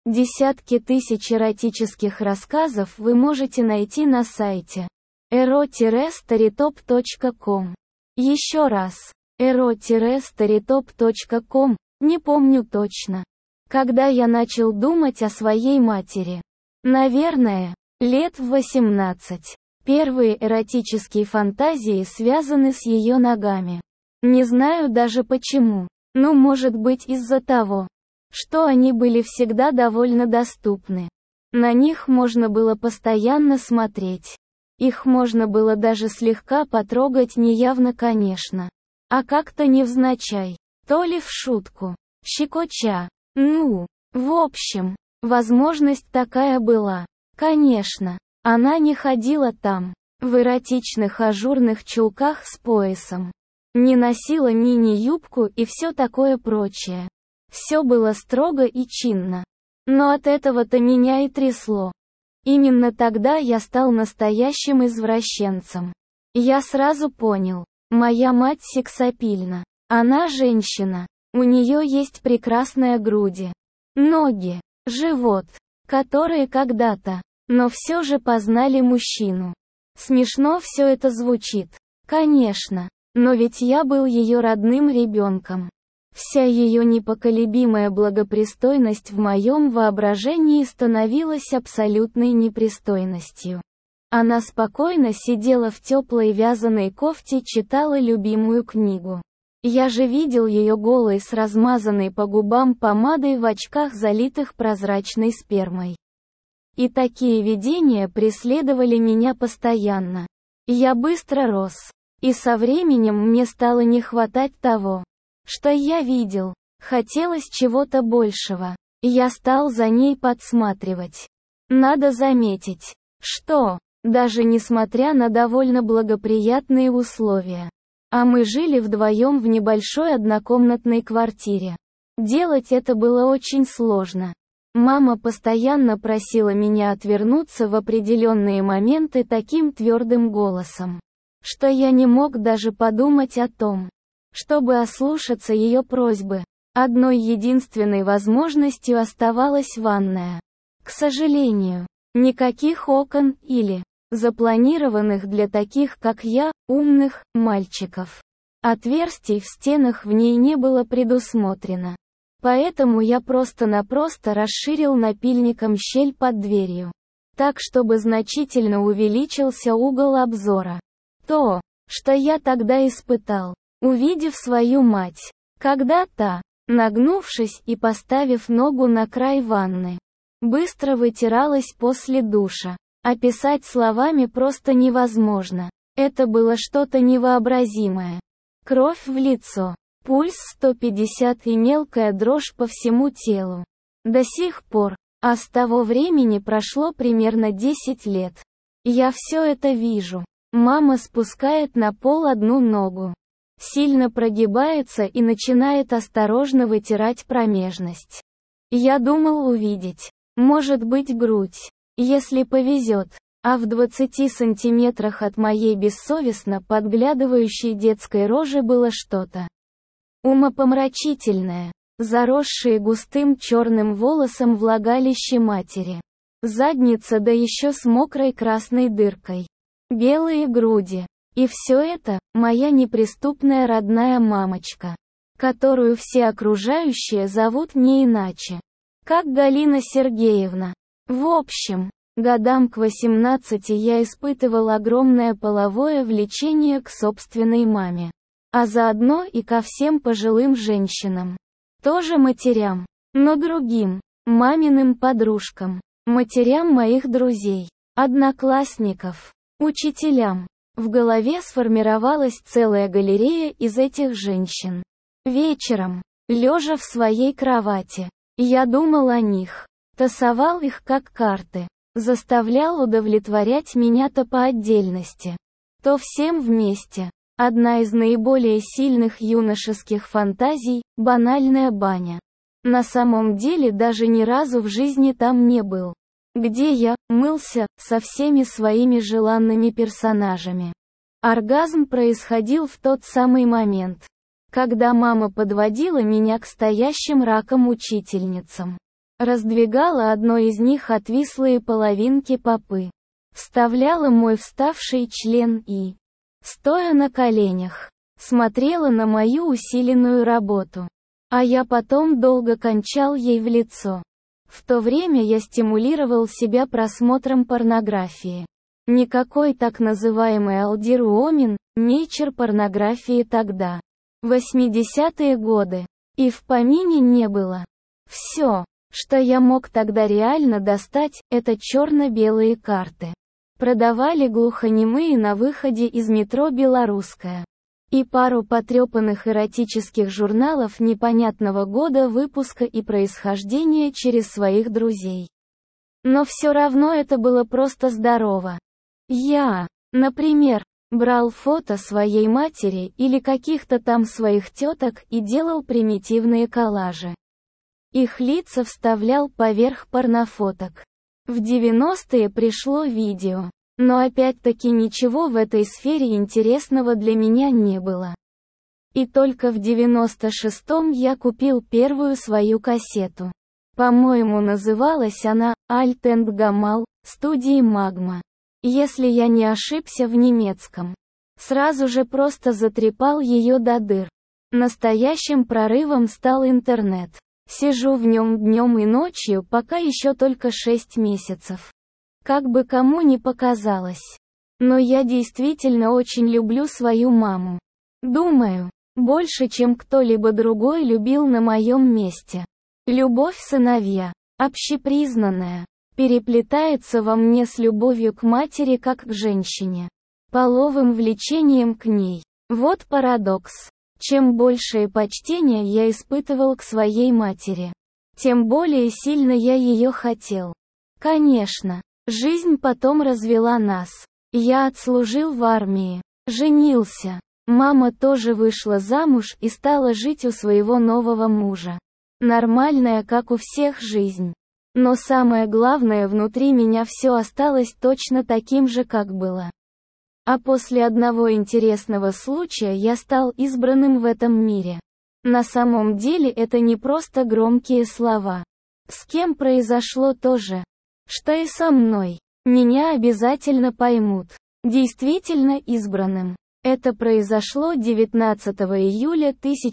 Десятки тысяч эротических рассказов вы можете найти на сайте ero-storytop.com. Еще раз. ero-storytop.com, не помню точно. Когда я начал думать о своей матери? Наверное, лет в 18. Первые эротические фантазии связаны с ее ногами. Не знаю даже почему. Ну, может быть, из-за того, что они были всегда довольно доступны. На них можно было постоянно смотреть. Их можно было даже слегка потрогать, неявно, конечно. А как-то невзначай. То ли в шутку. Щекоча. Ну, в общем, возможность такая была. Конечно, она не ходила там, в эротичных ажурных чулках с поясом. Не носила мини-юбку и все такое прочее. Все было строго и чинно. Но от этого-то меня и трясло. Именно тогда я стал настоящим извращенцем. Я сразу понял, моя мать сексапильна. Она женщина. У нее есть прекрасные груди, ноги, живот, которые когда-то, но все же познали мужчину. Смешно все это звучит. Конечно. Но ведь я был ее родным ребенком. Вся ее непоколебимая благопристойность в моем воображении становилась абсолютной непристойностью. Она спокойно сидела в теплой вязаной кофте, читала любимую книгу. Я же видел ее голой с размазанной по губам помадой в очках, залитых прозрачной спермой. И такие видения преследовали меня постоянно. Я быстро рос. И со временем мне стало не хватать того, что я видел. Хотелось чего-то большего. Я стал за ней подсматривать. Надо заметить, что, даже несмотря на довольно благоприятные условия, а мы жили вдвоем в небольшой однокомнатной квартире, делать это было очень сложно. Мама постоянно просила меня отвернуться в определенные моменты таким твердым голосом, что я не мог даже подумать о том, чтобы ослушаться ее просьбы. Одной единственной возможностью оставалась ванная. К сожалению, никаких окон или запланированных для таких, как я, умных мальчиков отверстий в стенах в ней не было предусмотрено. Поэтому я просто-напросто расширил напильником щель под дверью, так чтобы значительно увеличился угол обзора. То, что я тогда испытал, увидев свою мать, когда та, нагнувшись и поставив ногу на край ванны, быстро вытиралась после душа. Описать словами просто невозможно. Это было что-то невообразимое. Кровь в лицо, пульс 150 и мелкая дрожь по всему телу. До сих пор, а с того времени прошло примерно 10 лет. Я все это вижу. Мама спускает на пол одну ногу, сильно прогибается и начинает осторожно вытирать промежность. Я думал увидеть, может быть, грудь, если повезет, а в 20 сантиметрах от моей бессовестно подглядывающей детской рожи было что-то умопомрачительное, заросшие густым черным волосом влагалище матери, задница, да еще с мокрой красной дыркой. Белые груди. И все это, моя неприступная родная мамочка, которую все окружающие зовут не иначе, как Галина Сергеевна. В общем, годам к 18 я испытывал огромное половое влечение к собственной маме, а заодно и ко всем пожилым женщинам. Тоже матерям, но другим, маминым подружкам, матерям моих друзей, одноклассников, учителям. В голове сформировалась целая галерея из этих женщин. Вечером, лежа в своей кровати, я думал о них, тасовал их как карты, заставлял удовлетворять меня то по отдельности, то всем вместе. Одна из наиболее сильных юношеских фантазий – банальная баня. На самом деле даже ни разу в жизни там не был. Где я мылся со всеми своими желанными персонажами. Оргазм происходил в тот самый момент, когда мама подводила меня к стоящим раком учительницам. Раздвигала одной из них отвислые половинки попы. Вставляла мой вставший член и, стоя на коленях, смотрела на мою усиленную работу. А я потом долго кончал ей в лицо. В то время я стимулировал себя просмотром порнографии. Никакой так называемой Aldir Woman, Nature порнографии тогда, 80-е годы, и в помине не было. Все, что я мог тогда реально достать, это черно-белые карты. Продавали глухонемые на выходе из метро «Белорусская». И пару потрепанных эротических журналов непонятного года выпуска и происхождения через своих друзей. Но все равно это было просто здорово. Я, например, брал фото своей матери или каких-то там своих теток и делал примитивные коллажи. Их лица вставлял поверх порнофоток. В 90-е пришло видео. Но опять-таки ничего в этой сфере интересного для меня не было. И только в 96-м я купил первую свою кассету. По-моему, называлась она «Alt and Gamal», студии «Магма». Если я не ошибся в немецком. Сразу же просто затрепал ее до дыр. Настоящим прорывом стал интернет. Сижу в нем днем и ночью, пока еще только 6 месяцев. Как бы кому ни показалось. Но я действительно очень люблю свою маму. Думаю, больше, чем кто-либо другой любил на моем месте. Любовь сыновья, общепризнанная, переплетается во мне с любовью к матери как к женщине. Половым влечением к ней. Вот парадокс. Чем большее почтение я испытывал к своей матери, тем более сильно я ее хотел. Конечно. Жизнь потом развела нас. Я отслужил в армии, женился. Мама тоже вышла замуж и стала жить у своего нового мужа. Нормальная, как у всех, жизнь. Но самое главное, внутри меня все осталось точно таким же, как было. А после одного интересного случая я стал избранным в этом мире. На самом деле это не просто громкие слова. С кем произошло то же, что и со мной. Меня обязательно поймут. Действительно избранным. Это произошло 19 июля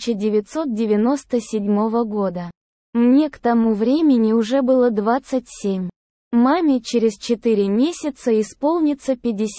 1997 года. Мне к тому времени уже было 27. Маме через 4 месяца исполнится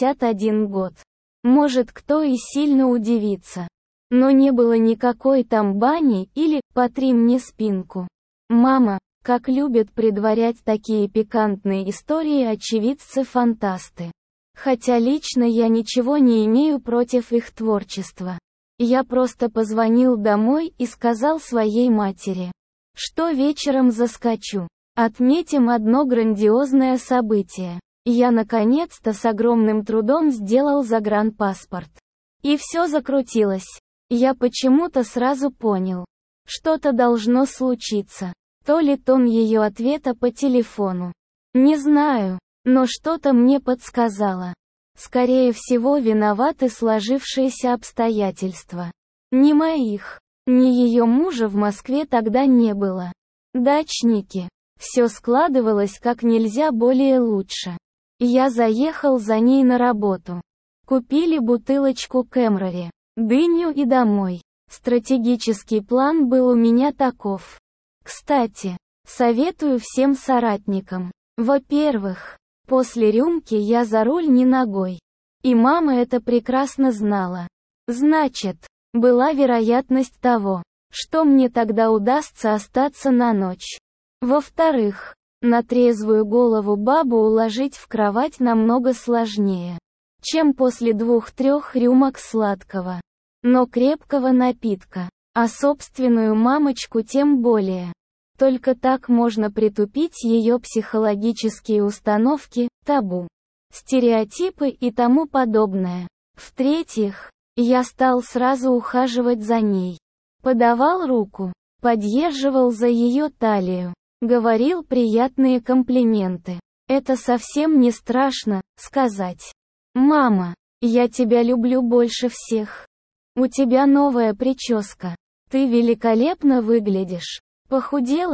51 год. Может, кто и сильно удивится. Но не было никакой там бани или «потри мне спинку». Мама, как любят предварять такие пикантные истории очевидцы-фантасты. Хотя лично я ничего не имею против их творчества. Я просто позвонил домой и сказал своей матери, что вечером заскочу. Отметим одно грандиозное событие. Я наконец-то с огромным трудом сделал загранпаспорт. И все закрутилось. Я почему-то сразу понял. Что-то должно случиться. То ли тон ее ответа по телефону. Не знаю, но что-то мне подсказало. Скорее всего, виноваты сложившиеся обстоятельства. Ни моих, ни ее мужа в Москве тогда не было. Дачники. Все складывалось как нельзя более лучше. Я заехал за ней на работу. Купили бутылочку Кэмрори, дыню и домой. Стратегический план был у меня таков. Кстати, советую всем соратникам. Во-первых, после рюмки я за руль не ногой. И мама это прекрасно знала. Значит, была вероятность того, что мне тогда удастся остаться на ночь. Во-вторых, на трезвую голову бабу уложить в кровать намного сложнее, чем после 2-3 рюмок сладкого, но крепкого напитка, а собственную мамочку тем более. Только так можно притупить ее психологические установки, табу, стереотипы и тому подобное. В-третьих, я стал сразу ухаживать за ней. Подавал руку, поддерживал за ее талию, говорил приятные комплименты. Это совсем не страшно, сказать. «Мама, я тебя люблю больше всех. У тебя новая прическа. Ты великолепно выглядишь. Похудела?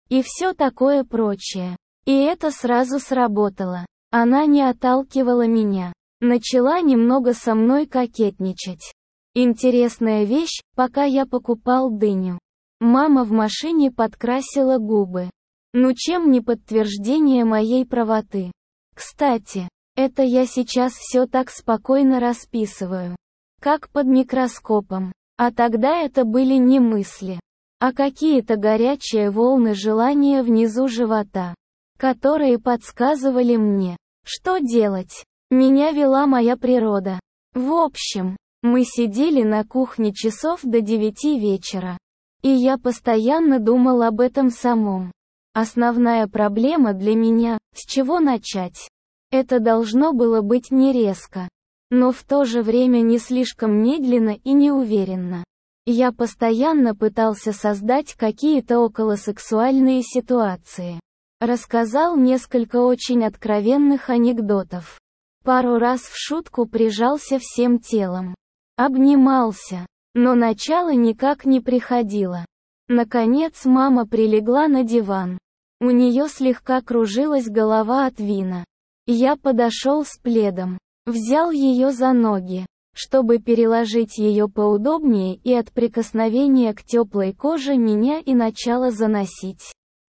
И все такое прочее. И это сразу сработало. Она не отталкивала меня. Начала немного со мной кокетничать. Интересная вещь, пока я покупал дыню. Мама в машине подкрасила губы. Ну чем не подтверждение моей правоты? Кстати, это я сейчас все так спокойно расписываю. Как под микроскопом. А тогда это были не мысли, а какие-то горячие волны желания внизу живота, которые подсказывали мне, что делать. Меня вела моя природа. В общем, мы сидели на кухне часов до 9 вечера. И я постоянно думал об этом самом. Основная проблема для меня, с чего начать. Это должно было быть не резко, но в то же время не слишком медленно и неуверенно. Я постоянно пытался создать какие-то околосексуальные ситуации. Рассказал несколько очень откровенных анекдотов. Пару раз в шутку прижался всем телом. Обнимался. Но начало никак не приходило. Наконец мама прилегла на диван. У нее слегка кружилась голова от вина. Я подошел с пледом. Взял ее за ноги, чтобы переложить ее поудобнее, и от прикосновения к теплой коже меня и начало заносить.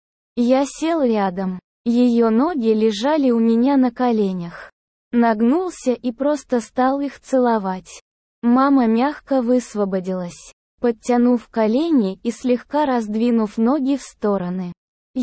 Я сел рядом. Ее ноги лежали у меня на коленях. Нагнулся и просто стал их целовать. Мама мягко высвободилась, подтянув колени и слегка раздвинув ноги в стороны.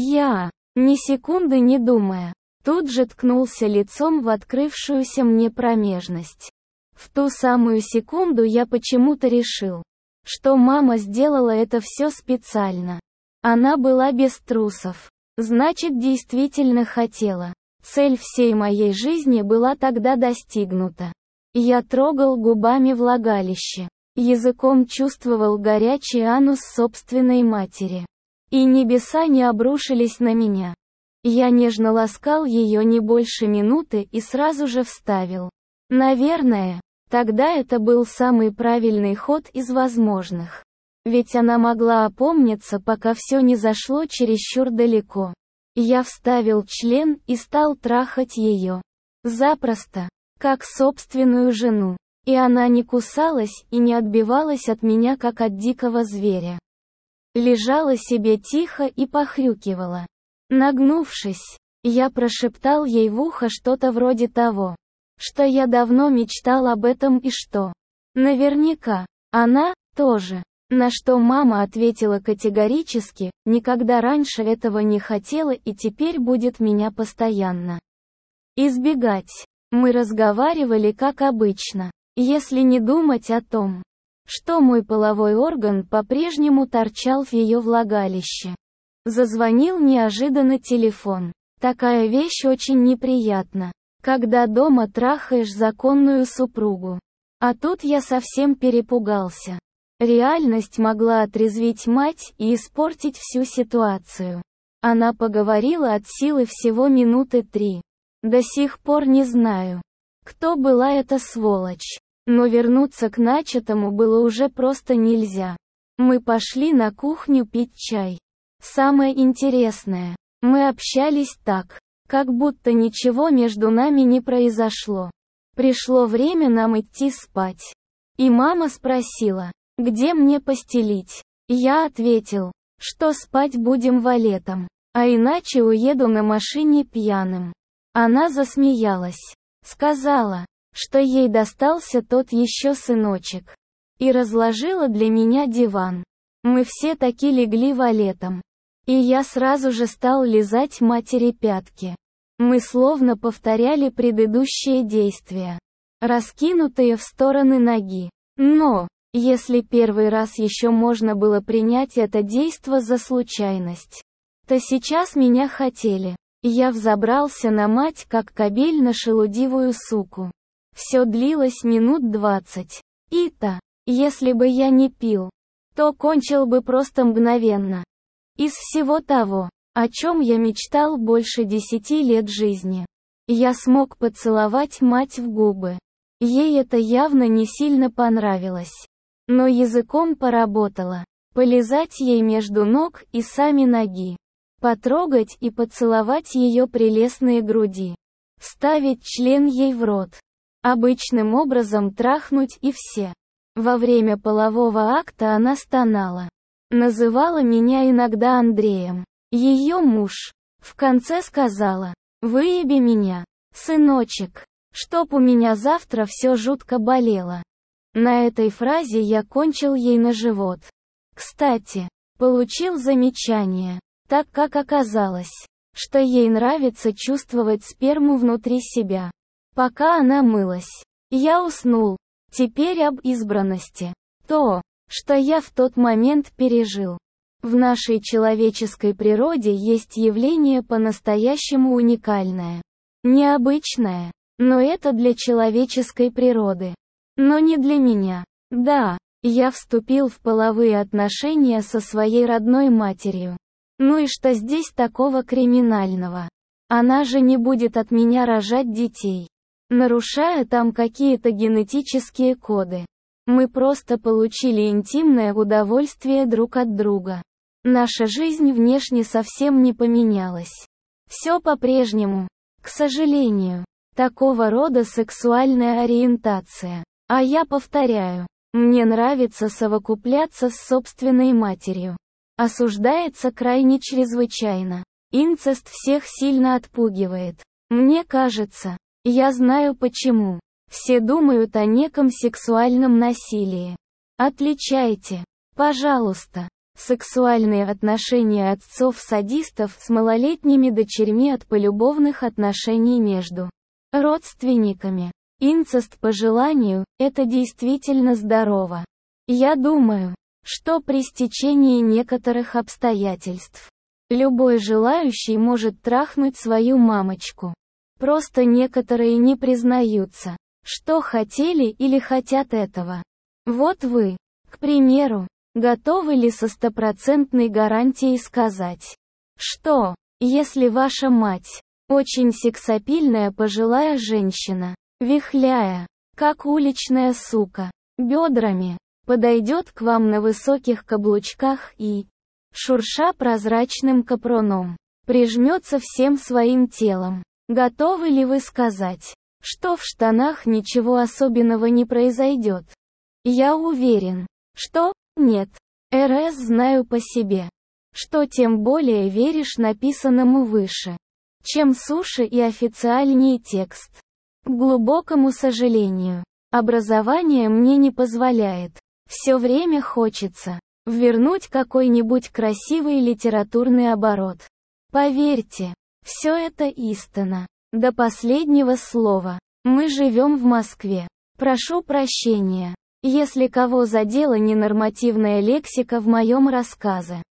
Я, ни секунды не думая, тут же ткнулся лицом в открывшуюся мне промежность. В ту самую секунду я почему-то решил, что мама сделала это все специально. Она была без трусов. Значит, действительно хотела. Цель всей моей жизни была тогда достигнута. Я трогал губами влагалище. Языком чувствовал горячий анус собственной матери. И небеса не обрушились на меня. Я нежно ласкал ее не больше минуты и сразу же вставил. Наверное, тогда это был самый правильный ход из возможных. Ведь она могла опомниться, пока все не зашло чересчур далеко. Я вставил член и стал трахать ее. Запросто, как собственную жену. И она не кусалась и не отбивалась от меня, как от дикого зверя. Лежала себе тихо и похрюкивала. Нагнувшись, я прошептал ей в ухо что-то вроде того, что я давно мечтал об этом и что. Наверняка, она тоже. На что мама ответила категорически, никогда раньше этого не хотела и теперь будет меня постоянно избегать. Мы разговаривали как обычно, если не думать о том, что мой половой орган по-прежнему торчал в ее влагалище. Зазвонил неожиданно телефон. Такая вещь очень неприятна, когда дома трахаешь законную супругу. А тут я совсем перепугался. Реальность могла отрезвить мать и испортить всю ситуацию. Она поговорила от силы всего минуты 3. До сих пор не знаю, кто была эта сволочь. Но вернуться к начатому было уже просто нельзя. Мы пошли на кухню пить чай. Самое интересное, мы общались так, как будто ничего между нами не произошло. Пришло время нам идти спать. И мама спросила, где мне постелить? Я ответил, что спать будем валетом, а иначе уеду на машине пьяным. Она засмеялась. Сказала, что ей достался тот еще сыночек. И разложила для меня диван. Мы все таки легли валетом. И я сразу же стал лизать матери пятки. Мы словно повторяли предыдущие действия, раскинутые в стороны ноги. Но, если первый раз еще можно было принять это действо за случайность, то сейчас меня хотели. Я взобрался на мать, как кобель на шелудивую суку. Все длилось минут 20. И-то, если бы я не пил, то кончил бы просто мгновенно. Из всего того, о чем я мечтал больше 10 лет жизни, я смог поцеловать мать в губы. Ей это явно не сильно понравилось. Но языком поработала. Полизать ей между ног и сами ноги. потрогать и поцеловать ее прелестные груди, вставить член ей в рот, обычным образом трахнуть и все. Во время полового акта она стонала. Называла меня иногда Андреем. Ее муж в конце сказала: «Выеби меня, сыночек, чтоб у меня завтра все жутко болело». На этой фразе я кончил ей на живот. Кстати, получил замечание, так как оказалось, что ей нравится чувствовать сперму внутри себя. Пока она мылась, я уснул. Теперь об избранности. То, что я в тот момент пережил. В нашей человеческой природе есть явление по-настоящему уникальное. Необычное. Но это для человеческой природы. Но не для меня. Да, я вступил в половые отношения со своей родной матерью. Ну и что здесь такого криминального? Она же не будет от меня рожать детей, нарушая там какие-то генетические коды. Мы просто получили интимное удовольствие друг от друга. Наша жизнь внешне совсем не поменялась. Все по-прежнему. К сожалению, такого рода сексуальная ориентация. А я повторяю, мне нравится совокупляться с собственной матерью. Осуждается крайне чрезвычайно. Инцест всех сильно отпугивает. Мне кажется, я знаю почему. Все думают о неком сексуальном насилии. Отличайте, пожалуйста, сексуальные отношения отцов-садистов с малолетними дочерьми от полюбовных отношений между родственниками. Инцест по желанию – это действительно здорово. Я думаю, что при стечении некоторых обстоятельств любой желающий может трахнуть свою мамочку. Просто некоторые не признаются, что хотели или хотят этого. Вот вы, к примеру, готовы ли со стопроцентной гарантией сказать, что, если ваша мать, очень сексапильная пожилая женщина, вихляя, как уличная сука, бедрами, подойдет к вам на высоких каблучках и, шурша прозрачным капроном, прижмется всем своим телом? Готовы ли вы сказать, что в штанах ничего особенного не произойдет? Я уверен, что нет. РС знаю по себе, что тем более веришь написанному выше, чем суше и официальнее текст. К глубокому сожалению, образование мне не позволяет. Все время хочется ввернуть какой-нибудь красивый литературный оборот. Поверьте, все это истина. До последнего слова. Мы живем в Москве. Прошу прощения, если кого задела ненормативная лексика в моем рассказе.